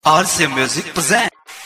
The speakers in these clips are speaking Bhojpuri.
RC Music present.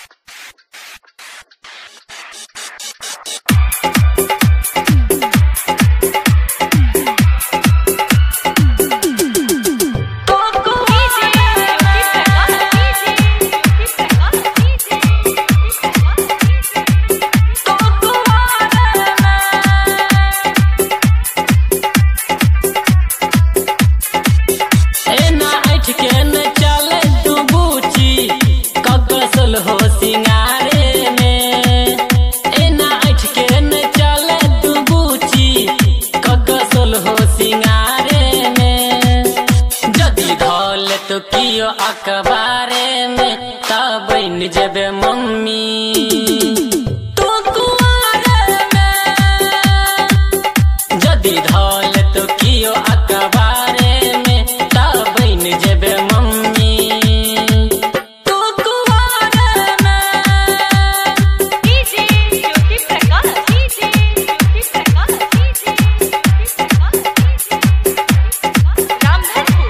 तो कियो अखबारे में तब बन जबे मम्मी तो कुआरे में जदी धौल तो कियो अखबारे में तब बन जबे मम्मी तो कुआरे में DJ Jyoti Prakash DJ Jyoti Prakash DJ Jyoti Prakash Ramdhanpur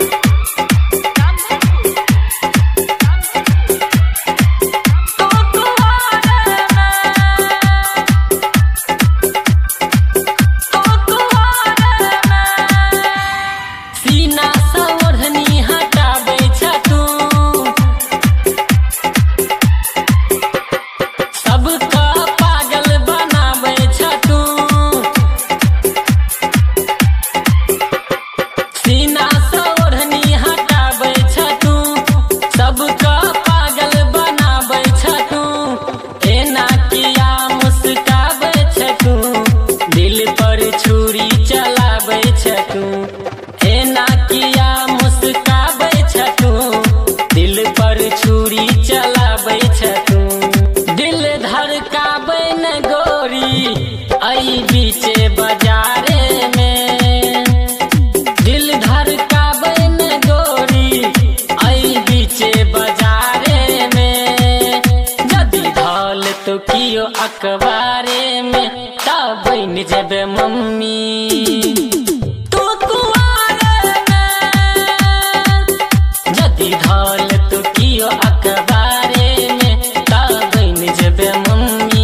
बीचे बाजारे में दिल धड़कावे न गोरी आई बीचे बाजारे में जदी धौल तो कियो अखबारे में तब बन जबे मम्मी तो कुआरे में जदी धौल तो कियो अखबारे में तब बन जबे मम्मी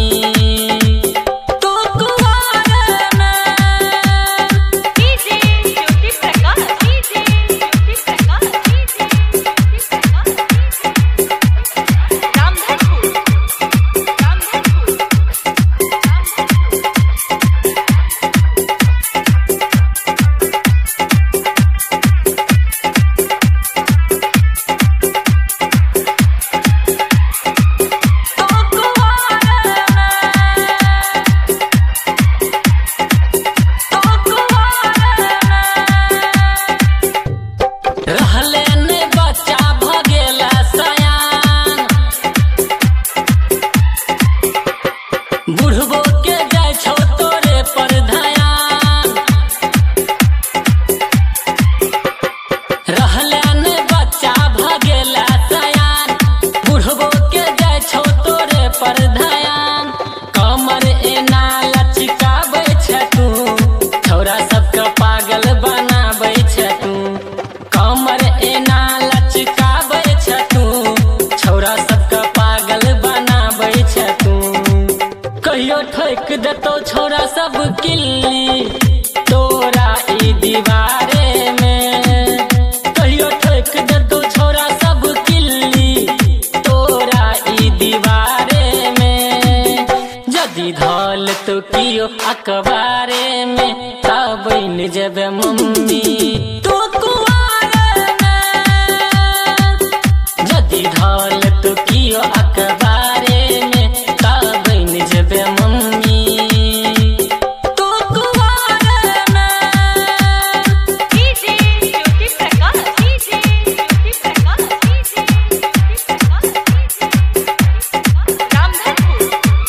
ठोक देतो छोरा सब किल्ली तोरा ई दीवारे में कहियो ठोक देतो छोरा सब किल्ली तोरा ई दीवारे में जदी धौल तो कियो अखबारे में तब बन जबे मम्मी तो कुआरे में जदी धौल तो कियो अखबारे में तब बन जबे मम्मी तो कुआरे में DJ Jyoti Prakash DJ Jyoti Prakash DJ Jyoti Prakash Ramdhanpur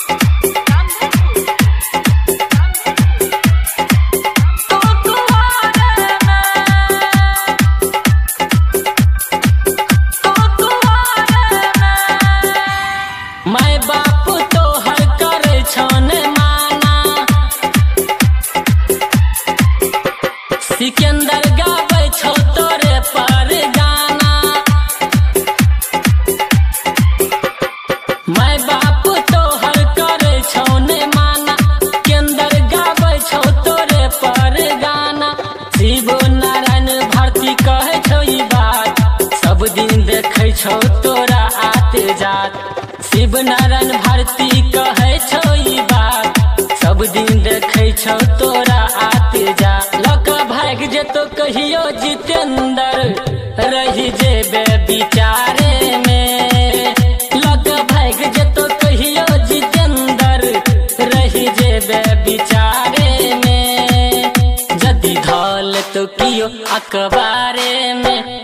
तो कुआरे में तोरा आत जात। शिव नारायण भारती कहे छो ई बात, सब दिन देखे छो तोरा आत जा। लका भाग जेतो कहियो जितेंद्र, रही जेबे विचारे में। लका भाग जेतो कहियो जितेंद्र, रही जेबे विचारे में। जदि धल तो कियो अखबारे में।